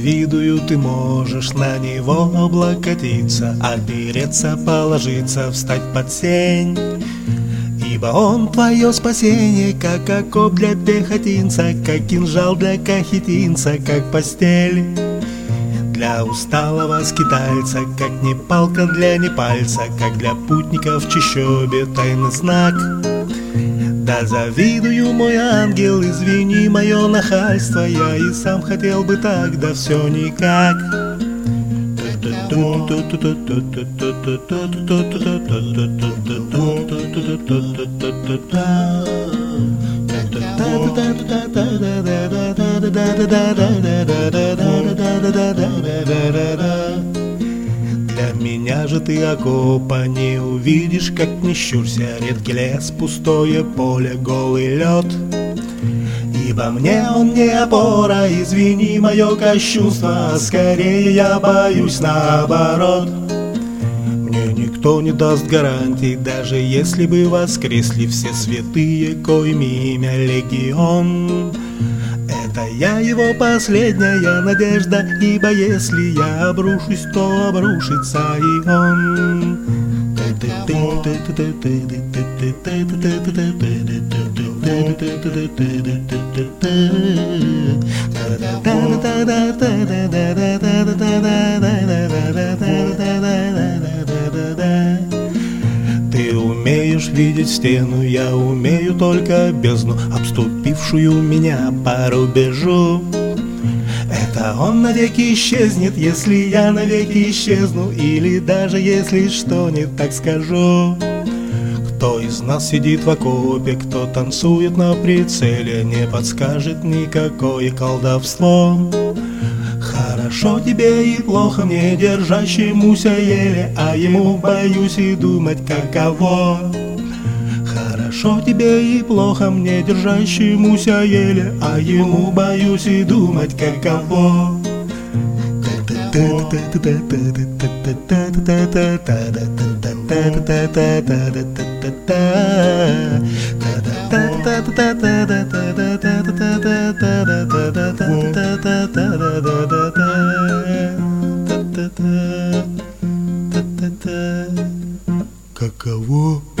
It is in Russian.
завидую, ты можешь на него облокотиться, опереться, положиться, встать под сень. Ибо он твое спасение, как окоп для пехотинца, как кинжал для кахетинца, как постель для усталого скитальца, как не палка для непальца, как для путника в чащобе тайный знак. Да завидую, мой ангел, извини мое нахальство, я и сам хотел бы так, да все никак. Для меня же ты окопа не увидишь, как не щурься, редкий лес, пустое поле, голый лед. Ибо мне он не опора, извини мое кощунство, а скорее я боюсь наоборот. Мне никто не даст гарантий, даже если бы воскресли все святые, коими имя легион. Это я его последняя надежда, ибо если я обрушусь, то обрушится и он. Ты умеешь видеть стену, я умею только бездну, обступившую меня по рубежу. Это он навеки исчезнет, если я навеки исчезну, или даже если что не так скажу. Кто из нас сидит в окопе, кто танцует на прицеле, не подскажет никакое колдовство. Хорошо тебе и плохо мне, держащемуся еле, а ему боюсь и думать каково. Хорошо тебе и плохо мне, держащемуся еле, а ему боюсь и думать каково. Каково?